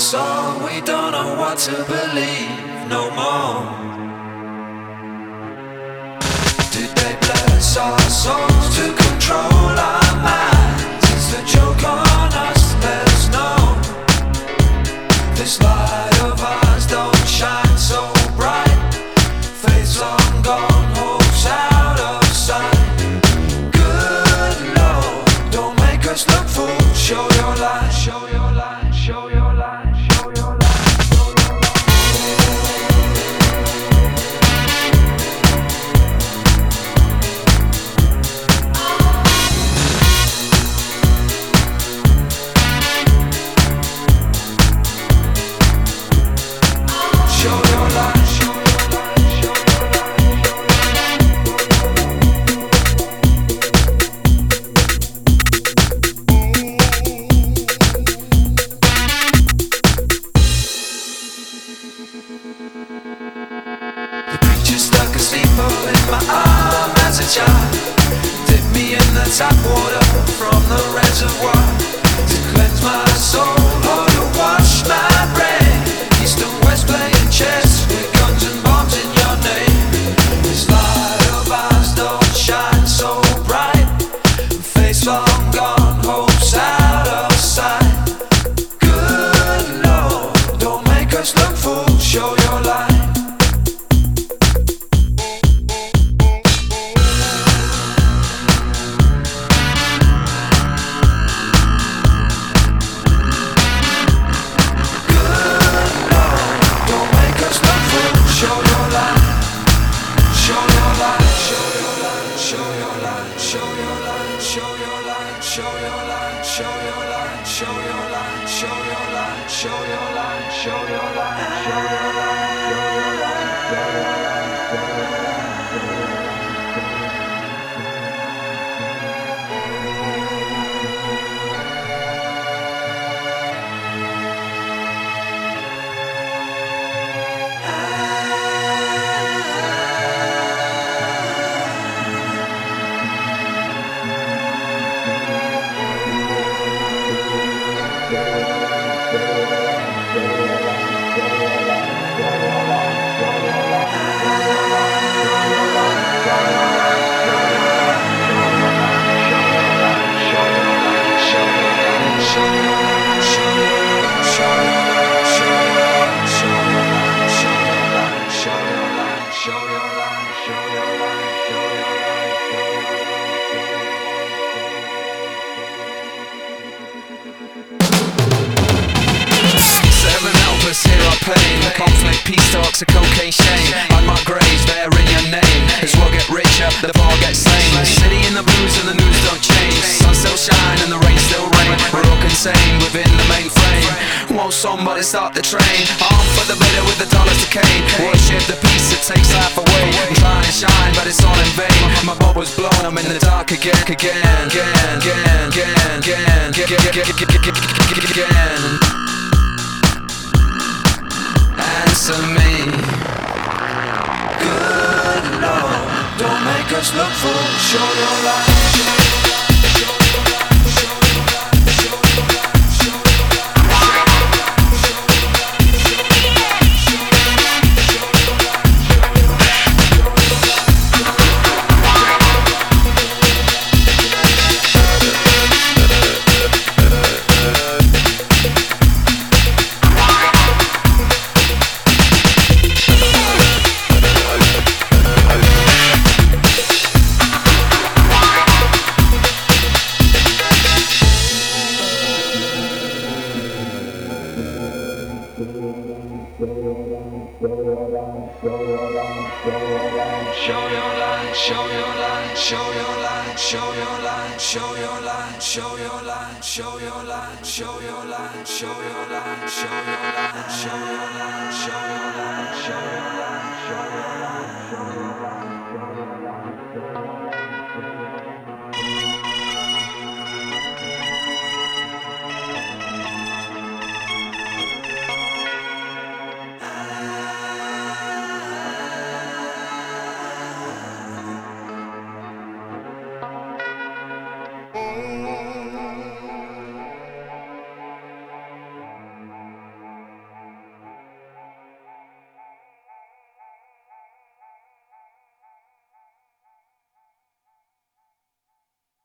song, we don't know what to believe no more. Did they bless our souls to control our minds? Is the joke on us? Let us know. This light of ours don't shine so bright. Faith's long gone, hope's out of sight. Good Lord, don't make us look fools. Show your light, show your light, show your light, show your light. Tap water from the reservoir to cleanse my soul or to wash my brain. East and west playing chess with guns and bombs in your name. This light of ours don't shine so bright. Face long gone, hope's out of sight. Good Lord, don't make us look fools. Show your light. Conflict, peace talks, a cocaine shame. On my graves, there in your name. As we'll get richer, the poor get slain. The city in the blues and the news don't change. Sun still shine and the rain still rain. We're all contained within the mainframe. Won't somebody start the train? On for the bitter with the dollars decay. Worship the peace that takes life away. I'm trying to shine, but it's all in vain. My bubble's blown, I'm in the dark again, again, again, again, again, again, again. Answer me. Good Lord, don't make us look fools. Show your light. Show your light.